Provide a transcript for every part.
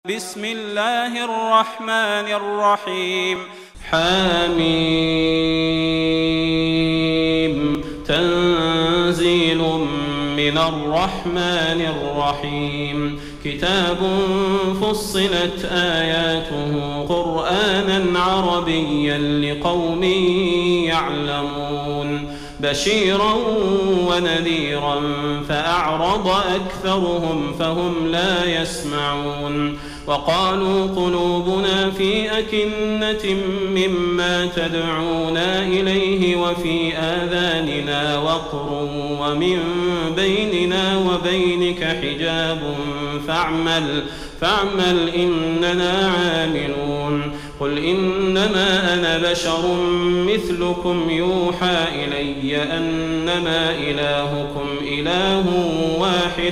بسم الله الرحمن الرحيم. حميم. تنزيل من الرحمن الرحيم. كتاب فصلت آياته قرآنا عربيا لقوم يعلمون بشيرا ونذيرا فأعرض أكثرهم فهم لا يسمعون. وقالوا قلوبنا في أكنة مما تدعونا إليه وفي آذاننا وقر ومن بيننا وبينك حجاب فاعمل إننا عاملون. قل إنما أنا بشر مثلكم يوحى إلي أنما إلهكم إله واحد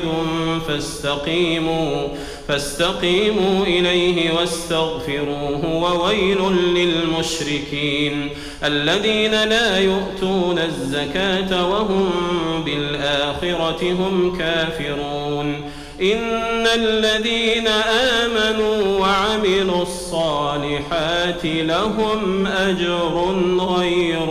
فاستقيموا إليه واستغفروه. وويل للمشركين الذين لا يؤتون الزكاة وهم بالآخرة هم كافرون. إن الذين آمنوا وعملوا الصالحات لهم أجر غير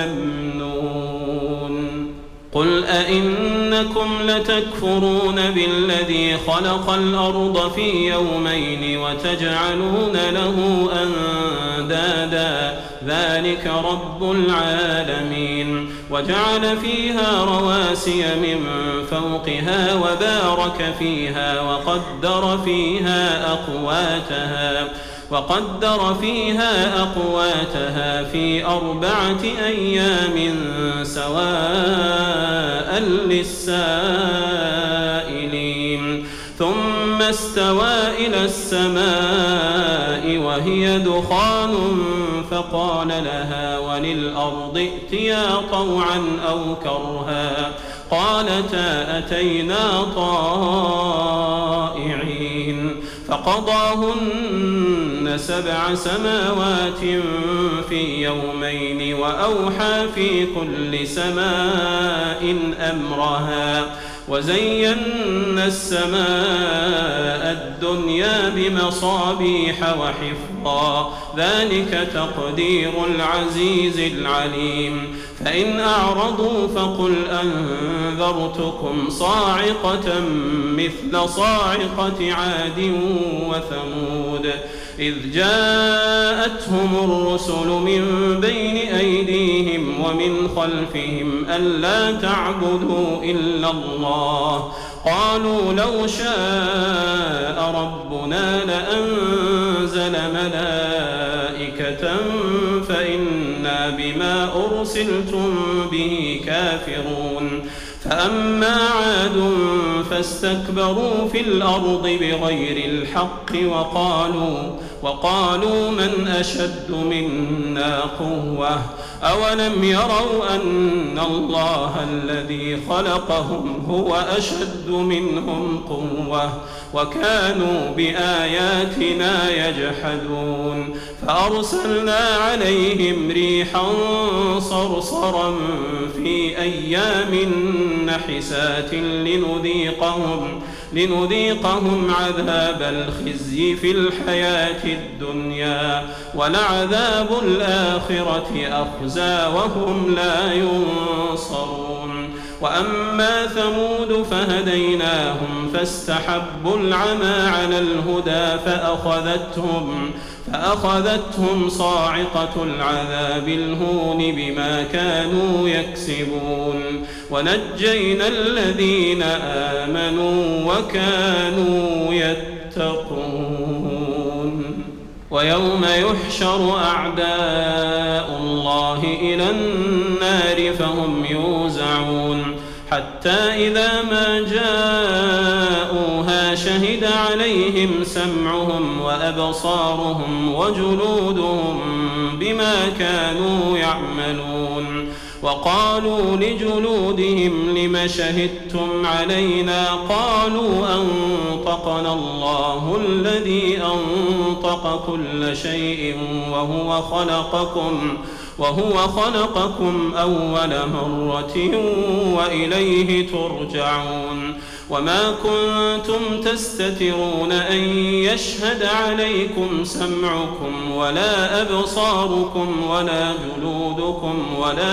ممنون. قل أئنكم لتكفرون بالذي خلق الأرض في يومين وتجعلون له أندادا ذلك رب العالمين. وجعل فيها رواسي من فوقها وبارك فيها وقدر فيها أقواتها في 4 أيام سواء للسائلين. ثم استوى إلى السماء وهي دخان فقال لها وللأرض ائتيا طوعا أو كرها قالتا أتينا طائعين. فقضاهن 7 سماوات في يومين وأوحى في كل سماء أمرها. وزينا السماء الدنيا بمصابيح وحفظا ذلك تقدير العزيز العليم. فإن أعرضوا فقل أنذرتكم صاعقة مثل صاعقة عاد وثمود إذ جاءتهم الرسل من بين أيديهم ومن خلفهم ألا تعبدوا إلا الله قالوا لو شاء ربنا لأنزل ملائكة فإنا بما أرسلتم به كافرون. فأما عاد فاستكبروا في الأرض بغير الحق وقالوا من أشد منا قوة أولم يروا أن الله الذي خلقهم هو أشد منهم قوة وكانوا بآياتنا يجحدون. فأرسلنا عليهم ريحا صرصرا في أيام نحسات لنذيقهم عذاب الخزي في الحياة الدنيا ولعذاب الآخرة أخزى وهم لا ينصرون. وأما ثمود فهديناهم فاستحبوا العمى على الهدى فأخذتهم صاعقة العذاب الهون بما كانوا يكسبون. ونجينا الذين آمنوا وكانوا يتقون. ويوم يحشر أعداء الله إلى النار فهم يوزعون حتى إذا ما جاءوها شهد عليهم سمعهم وأبصارهم وجلودهم بما كانوا يعملون. وقالوا لجلودهم لم شهدتم علينا قالوا أنطقنا الله الذي أنطق كل شيء وهو خلقكم أول مرة وإليه ترجعون. وما كنتم تستترون أن يشهد عليكم سمعكم ولا أبصاركم ولا جلودكم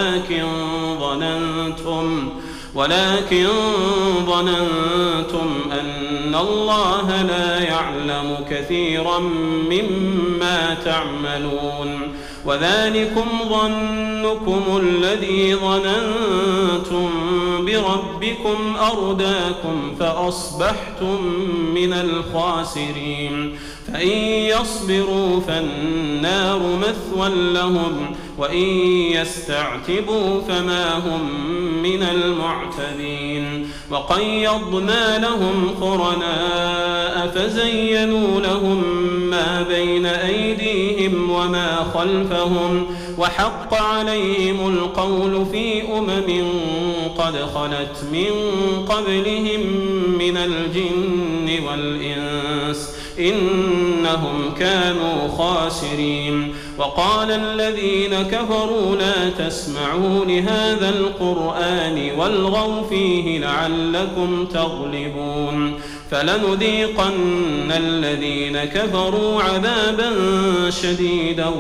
ولكن ظننتم أن الله لا يعلم كثيرا مما تعملون وذلكم ظنكم الذي ظننتم بربكم أرداكم فأصبحتم من الخاسرين فإن يصبروا فالنار مثوى لهم وإن يستعتبوا فما هم من المعتبين وقيضنا لهم قرناء فزينوا لهم ما بين أيديهم وما خلفهم وحق عليهم القول في قد خلت من قبلهم من الجن والإنس إنهم كانوا خاسرين وقال الذين كفروا لا تسمعوا لهذا القرآن والغوا فيه لعلكم تغلبون فلنذيقن الذين كفروا عذابا شديدا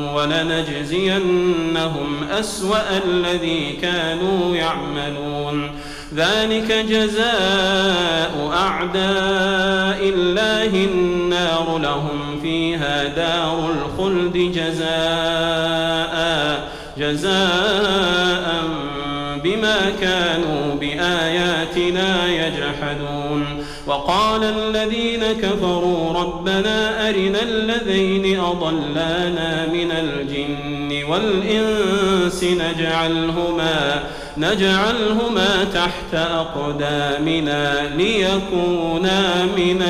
ولنجزينهم أسوأ الذي كانوا يعملون ذلك جزاء أعداء الله النار لهم فيها دار الخلد جزاء بما كانوا بآياتنا يجحدون وقال الذين كفروا ربنا أرنا الذين أضلانا من الجن والإنس نجعلهما تحت أقدامنا ليكونا من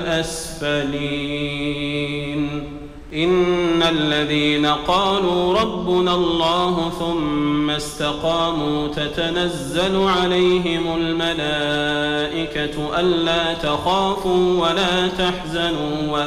الأسفلين إن الذين قالوا ربنا الله ثم استقاموا تتنزل عليهم الملائكة ألا تخافوا ولا تحزنوا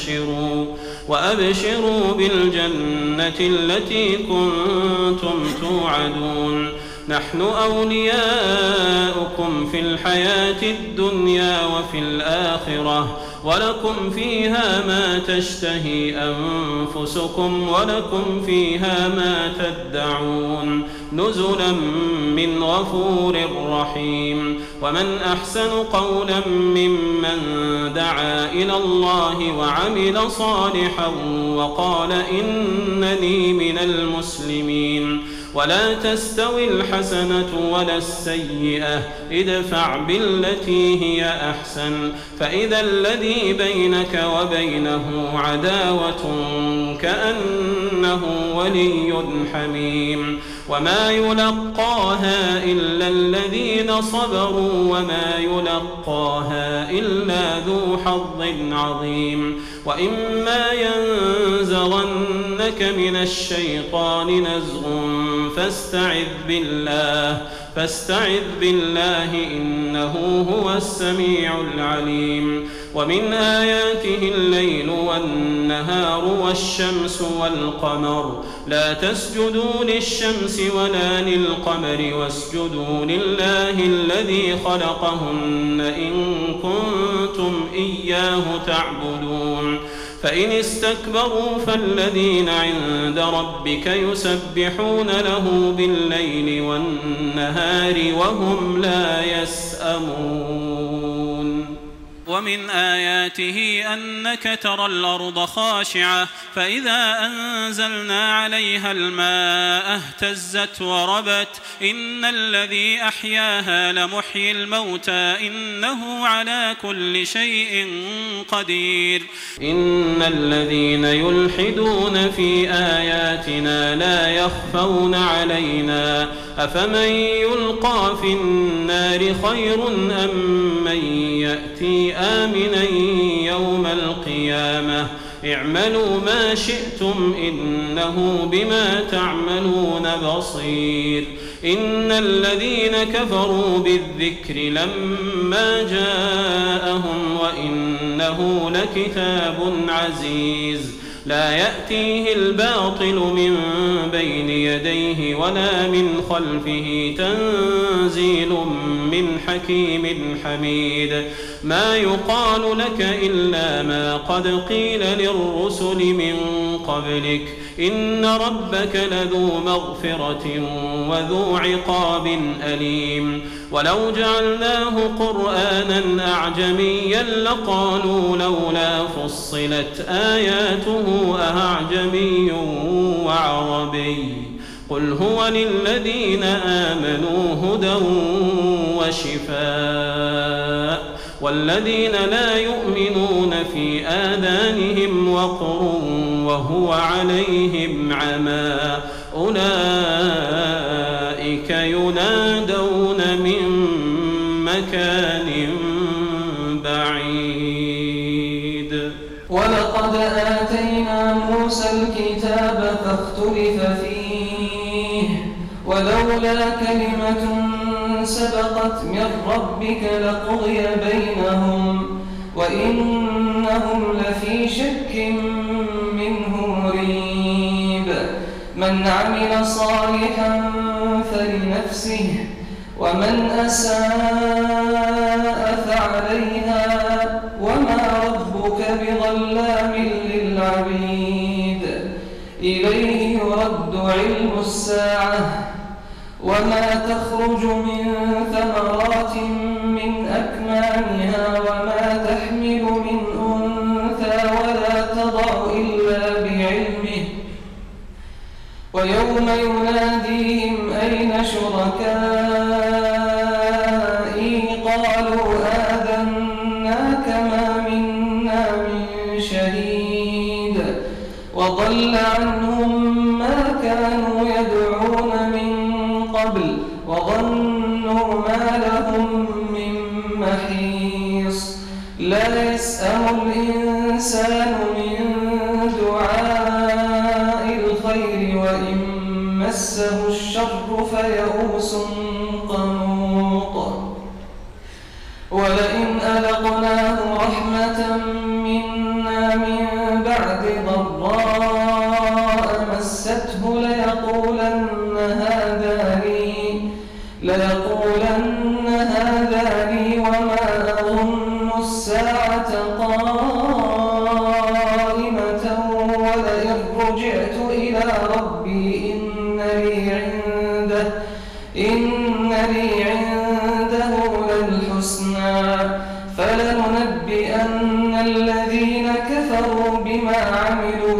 وأبشروا بالجنة التي كنتم توعدون نحن أولياؤكم في الحياة الدنيا وفي الآخرة ولكم فيها ما تشتهي أنفسكم ولكم فيها ما تدعون نزلا من غفور رحيم ومن أحسن قولا ممن دعا إلى الله وعمل صالحا وقال إنني من المسلمين ولا تستوي الحسنة ولا السيئة ادفع بالتي هي أحسن فإذا الذي بينك وبينه عداوة كأنه ولي حميم وما يلقاها إلا الذين صبروا وما يلقاها إلا ذو حظ عظيم وإما ينزغنك من الشيطان نزغ فاستعذ بالله إنه هو السميع العليم ومن آياته الليل والنهار والشمس والقمر لا تسجدوا للشمس ولا للقمر واسجدوا لله الذي خلقهن إن كنتم إياه تعبدون فإن استكبروا فالذين عند ربك يسبحون له بالليل والنهار وهم لا يسأمون ومن آياته أنك ترى الأرض خاشعة فإذا أنزلنا عليها الماء اهتزت وربت إن الذي أحياها لمحيي الموتى إنه على كل شيء قدير إن الذين يلحدون في آياتنا لا يخفون علينا أفمن يلقى في النار خير أم من يأتي آمنا يوم القيامة اعملوا ما شئتم إنه بما تعملون بصير إن الذين كفروا بالذكر لما جاءهم وإنه لكتاب عزيز لا يأتيه الباطل من بين يديه ولا من خلفه تنزيل من حكيم حميد ما يقال لك إلا ما قد قيل للرسل من قبلك إن ربك لذو مغفرة وذو عقاب أليم ولو جعلناه قرآنا أعجميا لقالوا لولا فصلت آياته أعجمي وعربي قل هو للذين آمنوا هدى وشفاء والذين لا يؤمنون في آذانهم وقر وهو عليهم عمى أولئك ينادون من مكان بعيد ولقد آتينا موسى الكتاب فاختلف فيه ولولا كلمة سبقت من ربك لقضي بينهم وإنهم لفي شك منه مريب من عمل صالحا فلنفسه ومن أساء فعليها وما ربك بظلام للعبيد إليه يرد علم الساعة وما تخرج من ثمرات من أكمامها وما تحمل من أنثى ولا تضع إلا بعلمه ويوم يناديهم أين شركائي قالوا آذناك ما منا من شهيد وضل عنهم ما كانوا يدعون من قبل وظنوا ما لهم من محيص لا يسأم الإنسان من دعاء الخير وإن مسه الشر فيئوس قنوط ولئن أذقناه رحمة منا من بعد ضراء مسته ليقولن هذا لي وما أظن الساعة قائمة ولئن رجعت إلى ربي إن لي عنده للحسنى فلننبئن الذين كفروا بما عملوا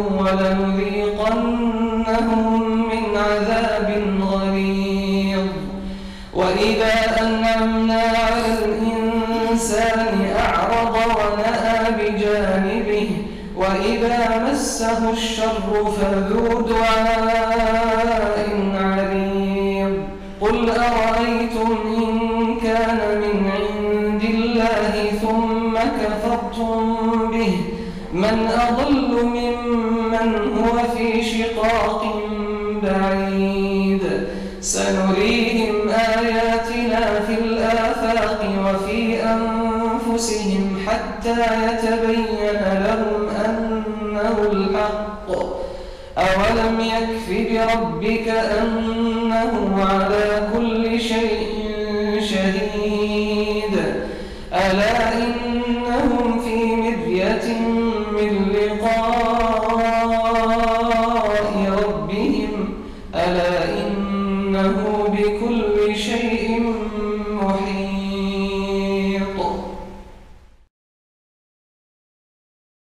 ولنذيقنهم من عذاب غليظ وإذا أنعمنا على الإنسان أعرض ونأى بجانبه وإذا مسه الشر فذو دعاء عريض قل أرأيتم إن كان من عند الله ثم كفرتم به من أضل ممن هو في شقاق بعيد سنريهم آياتنا في الآفاق وفي أنفسهم حتى يتبين لهم أنه الحق أولم يكف بربك أنه على كل شيء شهيد ألا إنهم في مرية من لقاء